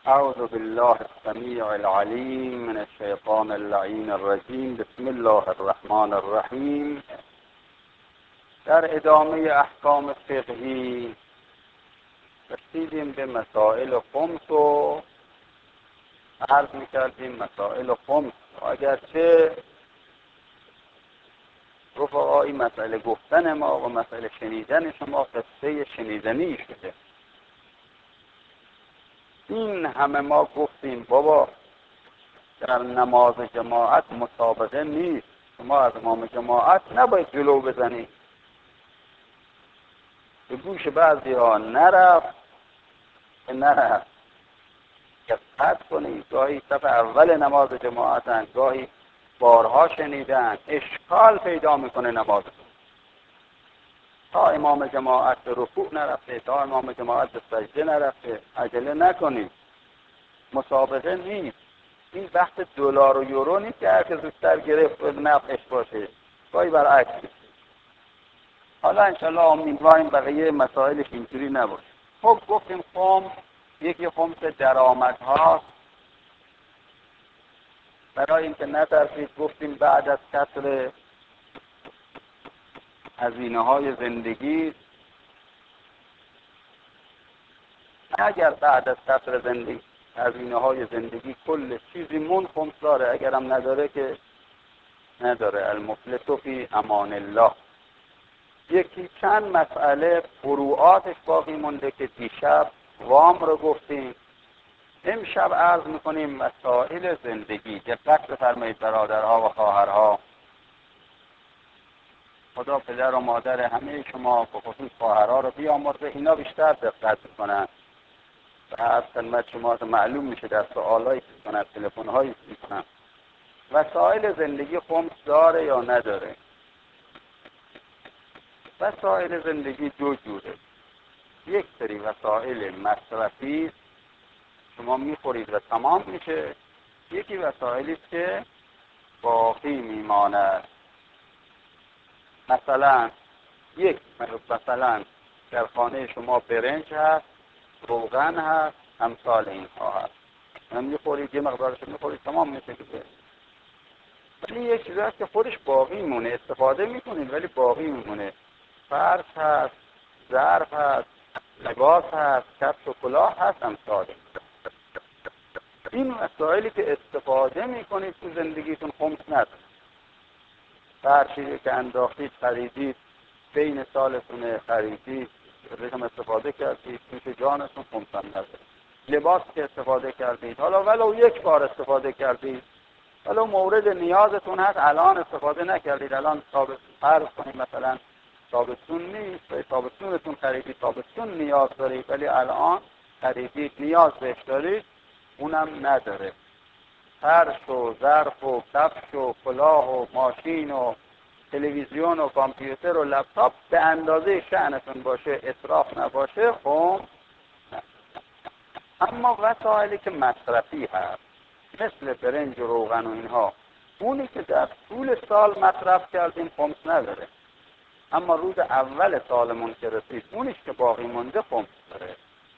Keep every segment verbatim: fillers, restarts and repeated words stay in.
اعوذ بالله السمیع العلیم من الشیطان اللعین الرجیم. بسم الله الرحمن الرحیم. در ادامه احکام فقهی رسیدیم به مسائل خمس و عرض میکردیم مسائل خمس. اگرچه رفقایی مسئله گفتن ما و مسئله شنیدن شما قصه شنیدنی شده. این همه ما گفتیم بابا در نماز جماعت مسابقه نیست، شما از امام جماعت نباید جلو بزنید. به گوش بعضی ها نرفت که نرفت دقت کنید. گاهی صف اول نماز جماعتن، گاهی بارها شنیدن، اشکال پیدا میکنه نماز. تا امام جماعت به رکوع نرفته، تا امام جماعت به سجده نرفته، عجله نکنید. مسابقه نیست. این بحث دلار و یورو نیست که هر که زودتر گرفت و نفعش باشه. گاهی برعکس. حالا انشالله امیدواریم بقیه مسائلش اینجوری نباشه. خب گفتیم خمس، یکی خمس درآمد هاست. برای اینکه نترسید گفتیم بعد از کسر هزینه های زندگی، اگر بعد از کسر زندگی هزینه های زندگی کل چیزی مون خمس داره، اگرم نداره که نداره. المفلس فی امان الله. یکی چند مسئله فروعاتش باقی مونده که دیشب وام رو گفتیم. امشب عرض میکنیم مسائل زندگی. دقت بفرمایید برادرها و خواهرها. خدا پدر و مادر همه شما به خصوص خواهرها رو بیامرزه. اینا بیشتر دقت میکنن. از خدمت شما معلوم میشه در سوالایی که میکنن، تلفن‌هایی که میکنن. وسایل زندگی خمس داره یا نداره؟ وسایل زندگی دو جوره. یک سری وسایل مصرفی شما میخورید و تمام میشه. یکی وسایلی که باقی میماند. مثلا یک مثلا در خانه شما برنج هست، روغن هست، امثال اینها هست. من میخورید، یه مقدارش میخورید تمام میشه دیگه. ولی یک چیزی هست که خودش باقی میمونه، استفاده میکنید ولی باقی میمونه. فرش هست، ظرف هست، لباس هست، کفش و کلاه هست، امثال. این مسائلی که استفاده میکنید تو زندگیتون خمس نداره. فرشی که انداختید، خریدید، بین سالتونه خریدید، رقم استفاده کردید، توش جانتون خمس نداره. لباس که استفاده کردید، حالا ولو یک بار استفاده کردید، ولو مورد نیازتون هست، الان استفاده نکردید، الان ثابت فرض کنید مثلا تابستون نیست، تابستونتون خریدید، تابستون نیاز دارید، ولی الان خریدید، نیاز بهش دارید، اونم نداره. فرش و ظرف و کفش و کلاه و ماشین و تلویزیون و کامپیوتر و لپتاپ به اندازه شأنتون باشه، اسراف نباشه، خب. اما وسایلی که مصرفی هست مثل برنج و روغن و اینها، اونی که در طول سال مصرف کردیم خمس نداره. اما روز اول سالمون که رسید اونیش که باقی مونده خمس داره.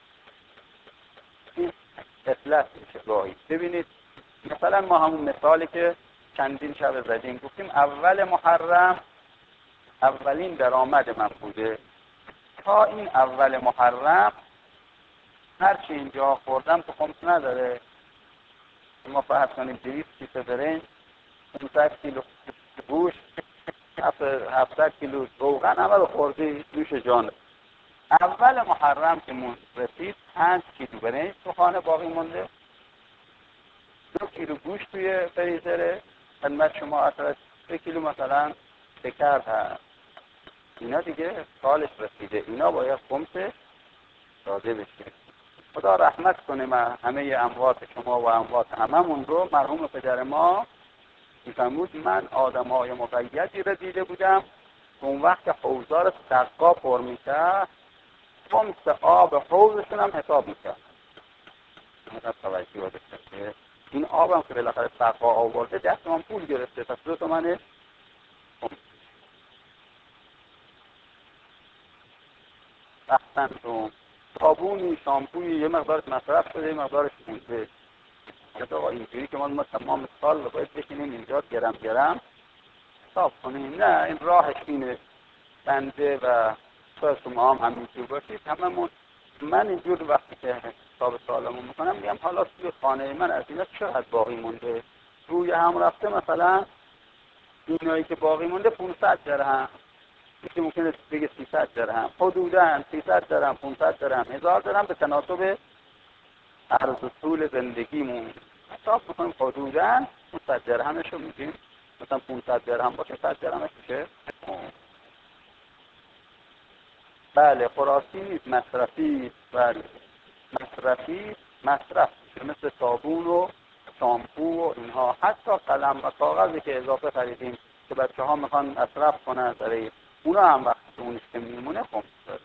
این اطلاع میشه گاهی. ببینید مثلا ما همون مثالی که چندین شب زدیم، گفتیم اول محرم اولین درآمد من بوده. تا این اول محرم هر چی اینجا خوردم تو خمس نداره. ما فرض کنیم دویست کیسه برنج، پانصد کیلو گوشت، هفتصد کیلو روغن همه رو خوردی، نوش جان. اول محرم که من رسید پنج کیلو برنج تو خانه باقی مونده، دو کیلو گوشت توی فریزره، خدمت شما اصلا سه کیلو مثلا شکر هست. اینا دیگه سالش رسیده، اینا باید خمسش داده بشه. خدا رحمت کنه من همه اموات شما و اموات هممون رو. مرحوم پدر ما میفرمود من آدم‌های مقیدی رو دیده بودم که اون وقت حوضا رو سقا پر می‌کرد، خمس آب حوضشون هم حساب می‌کرد. مثلا توجه بکنید این آبم که بالاخره سقا آورده دست من پول گرفته، پس دو تومنه رفتن رو تابوت صابونی شامپویی یه مقدارش مصرف شده یه مقدارش مونده. حالا آقا اینجوری که ما ما تمام سال باید بشینیم اینجا گرم گرم حساب کنیم، نه این راهش اینه. بنده و تو شما هم همینجور باشید هممون. من اینجور وقتی که حساب سالمو میکنم میگم حالا توی خانه من از اینا چقدر باقی مونده، روی هم رفته مثلا اینایی که باقی مونده پانصد درهم، یکی ممکنه بگه سیصد درهم، حدوداً سیصد درهم پانصد درهم هزار درهم به تناسب عرض و طول زندگیمون حساب میکنیم. حدوداً پانصد درهمشو میگیم، مثلا پانصد درهم باشه صد درهمش میشه. بله خوراکی نیست، مصرفی. بله مصرفی، مصرف میشه مثل صابون و شامپو و اینها. حتی قلم و کاغذی که اضافه خریدیم که بچه ها میخوان مصرف کنن برای اونا هم وقتی اونش که میمونه خمس داره.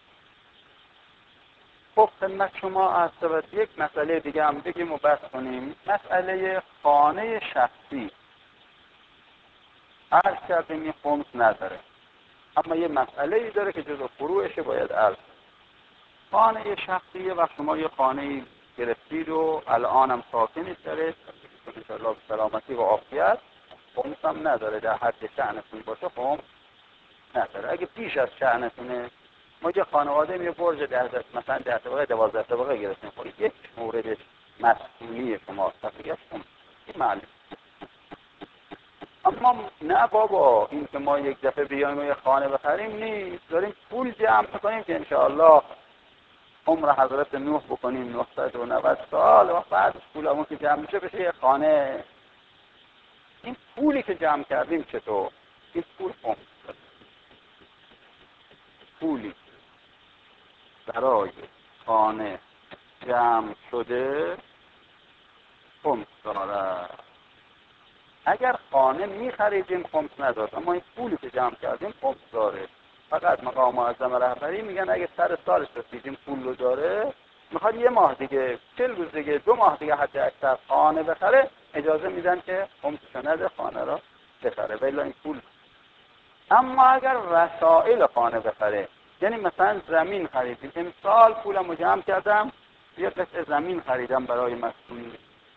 خب خدمت شما از سبت یک مسئله دیگه هم بگیم و بس کنیم. مسئله خانه شخصی عرض کردیم این خمس نداره، اما یه مسئله ای داره که جزو فروعشه باید عرض. خانه شخصی وقت شما یه خانه گرفتید و الان هم ساکنید داره انشاءالله به سلامتی و عافیت، خمس هم نداره، در حد شأنتون باشه خمس نداره. اگه پیش از شأنتونه، ما یه خانواده یه برج ده مثلا ده طبقه دوازده طبقه گرفتیم، خب یک موردش مسئولی شما تفکیش خمس معلوم. اما نه بابا این که ما یک دفعه بیایم و یه خانه بخریم نیست، داریم پول جمع کنیم که انشاءالله عمر حضرت نوح بکنیم نهصد و نود سال و بعدش پولمون که جمع میشه بشه یه خانه. این پولی که جمع کردیم چطور؟ این پول خمس پولی برای خانه جمع شده خمس داره. اگر خانه میخریدیم خمس نداره، اما این پولی که جمع کردیم خمس داره. فقط مقام معظم رهبری میگن اگه سر سالش رسیدیم پول رو داره، میخواد یه ماه دیگه چل روز دیگه دو ماه دیگه حتی اکثر خانه بخره، اجازه میدن که خمسش نده خانه را بخره ولی این پول. اما اگر وسایل خانه بخره، یعنی مثلا زمین خریدیم، امسال پولمو جمع کردم یه قطعه زمین خریدم برای مسئول،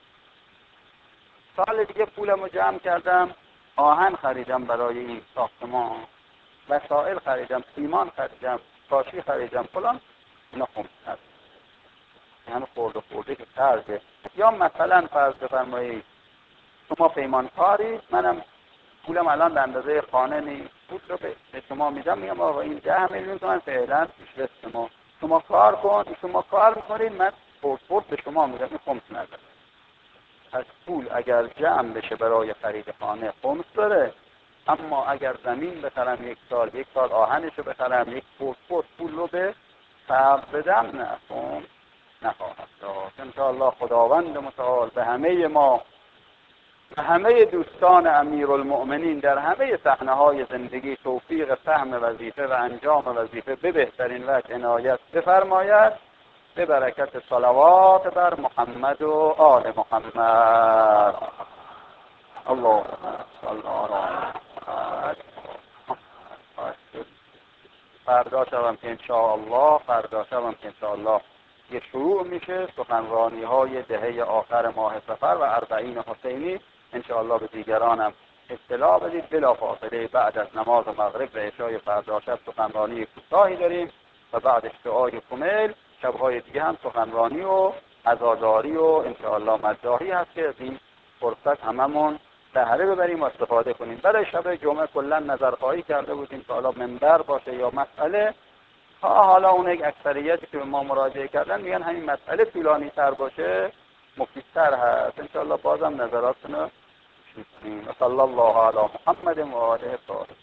سال دیگه پولمو جمع کردم آهن خریدم برای این ساختمان، وسایل خریدم، سیمان خریدم، کاشی خریدم، فلان، اینا خمس هست. یعنی خورده خورده که خرجه. یا مثلا فرض بفرمایید شما پیمانکارید، منم پولم الان به اندازه خانه نیست، پول رو به شما میدم، میگم آقا این ده میلیون تومان فعلا پیش دست شما، شما کار کن، شما کار میکنید، من پورت پورت به شما میدم، این خمس نداره. از پول اگر جمع بشه برای خرید خانه خمس داره، اما اگر زمین بخرم یک سال یک سال آهنش رو بخرم یک پورت پورت پول رو به فرد بدم نه خمس نخواهد داد. انشاءالله خداوند متعال به همه ما و همه دوستان امیرالمؤمنین در همه صحنه‌های زندگی توفیق فهم وظیفه و انجام وظیفه به بهترین وجه عنایت بفرماید، به برکت صلوات بر محمد و آل محمد. اللهم صل علی محمد. فردا شبم که انشاءالله فردا شبم که انشاءالله یه شروع میشه سخنرانی های دهه آخر ماه صفر و اربعین حسینی، انشاءالله به دیگرانم اطلاع بدید. بلا فاصله بعد از نماز مغرب و عشای فردا شب سخنرانی کوتاهی داریم و بعدش دعای کمیل. شبهای دیگه هم سخنرانی و عزاداری و انشاءالله مداحی هست که از این فرصت هممون بهره ببریم و استفاده کنیم. برای شب جمعه کلا نظرخواهی کرده بودیم که حالا منبر باشه یا مسئله، ها حالا اون یک اکثریتی که به ما مراجعه کردن میگن همین مسئله طولانی تر باشه مفیدتر هست. انشاءالله بازم نظراتونو شنیدیم. صلی الله علی محمد و آله الطاهرین.